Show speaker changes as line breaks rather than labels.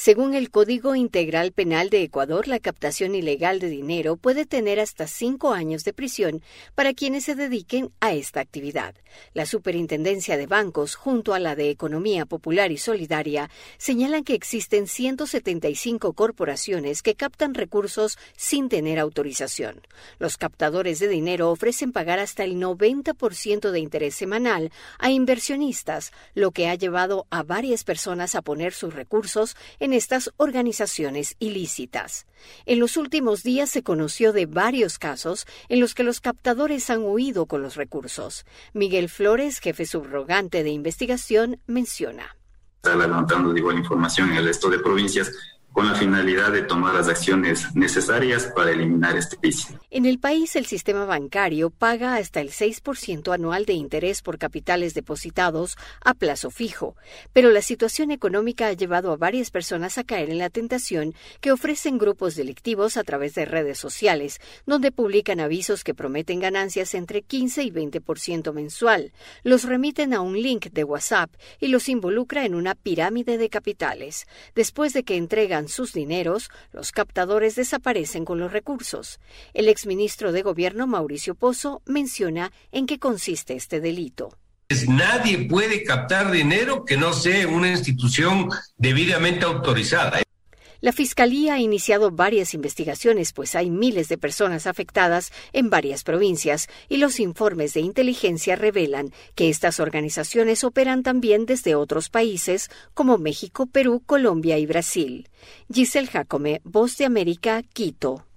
Según el Código Integral Penal de Ecuador, la captación ilegal de dinero puede tener hasta 5 años de prisión para quienes se dediquen a esta actividad. La Superintendencia de Bancos, junto a la de Economía Popular y Solidaria, señalan que existen 175 corporaciones que captan recursos sin tener autorización. Los captadores de dinero ofrecen pagar hasta el 90% de interés semanal a inversionistas, lo que ha llevado a varias personas a poner sus recursos en estas organizaciones ilícitas. En los últimos días se conoció de varios casos en los que los captadores han huido con los recursos. Miguel Flores, jefe subrogante de investigación, menciona.
Está levantando de igual información en el resto de provincias con la finalidad de tomar las acciones necesarias para eliminar este vicio.
En el país, el sistema bancario paga hasta el 6% anual de interés por capitales depositados a plazo fijo, pero la situación económica ha llevado a varias personas a caer en la tentación que ofrecen grupos delictivos a través de redes sociales, donde publican avisos que prometen ganancias entre 15 y 20% mensual, los remiten a un link de WhatsApp y los involucra en una pirámide de capitales. Después de que entregan sus dineros, los captadores desaparecen con los recursos. El exministro de Gobierno, Mauricio Pozo, menciona en qué consiste este delito.
Nadie puede captar dinero que no sea una institución debidamente autorizada.
La Fiscalía ha iniciado varias investigaciones, pues hay miles de personas afectadas en varias provincias y los informes de inteligencia revelan que estas organizaciones operan también desde otros países como México, Perú, Colombia y Brasil. Giselle Jacome, Voz de América, Quito.